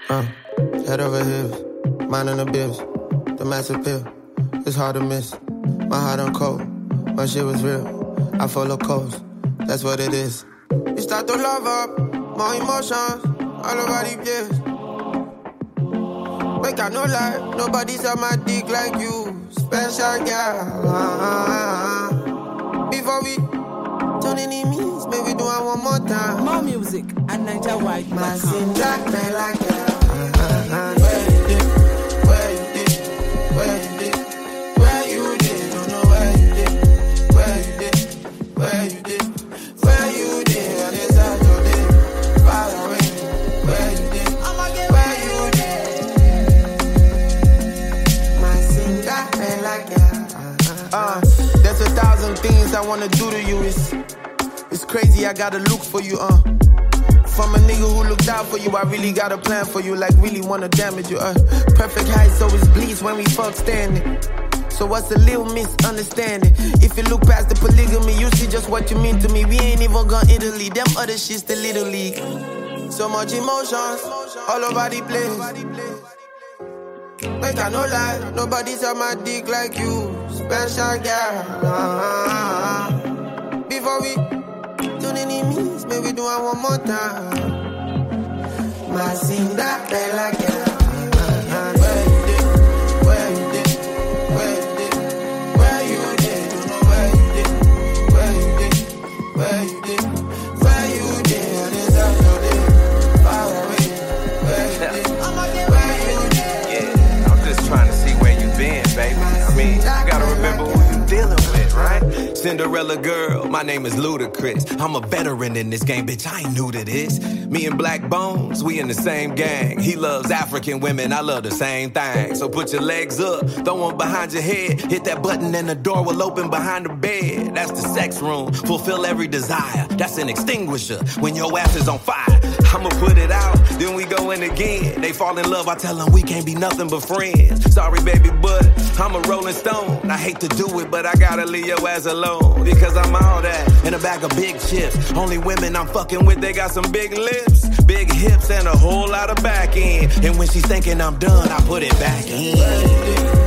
Head over heels, minding the bills, the massive pill. It's hard to miss. My heart on cold, my shit was real. I follow codes, that's what it is. You start to love up, more emotions, all over the place. Make I no lie, nobody's on my dick like you. Special girl. Before we turn enemies, maybe do it one more time. More music at NigerWide. My sin jack, man, like that. There's 1,000 things I wanna do to you. It's crazy, I gotta look for you, From a nigga who looked out for you, I really got a plan for you, like really wanna damage you, Perfect height, so it bleeds when we fuck standing. So what's a little misunderstanding? If you look past the polygamy, you see just what you mean to me. We ain't even gone Italy, them other shit's the little league. So much emotions, all over the place. Make I no lie, nobody's on my dick like you. Special girl. Before we turn enemies, maybe do it one more time. My sin that play like that. Where you did? Where you did? Where you did? Where you did? Don't know where you did. Where you did? Where you did? Where you did? What is that your day? Far away. Where you did? Where you did? Yeah, I'm just trying to see where you been, baby. I mean, you gotta remember who you dealing with, right? Cinderella girl, my name is Ludacris. I'm a veteran in this game, bitch, I ain't new to this. Me and Black Bones, we in the same gang. He loves African women, I love the same thing. So put your legs up, throw one behind your head. Hit that button and the door will open behind the bed. That's the sex room, fulfill every desire. That's an extinguisher when your ass is on fire. I'ma put it out, then we go in again. They fall in love, I tell them we can't be nothing but friends. Sorry baby, but I'm a rolling stone. I hate to do it, but I gotta leave your ass alone. Because I'm all that in a bag of big chips. Only women I'm fucking with, they got some big lips, big hips, and a whole lot of back end. And when she's thinking I'm done, I put it back in.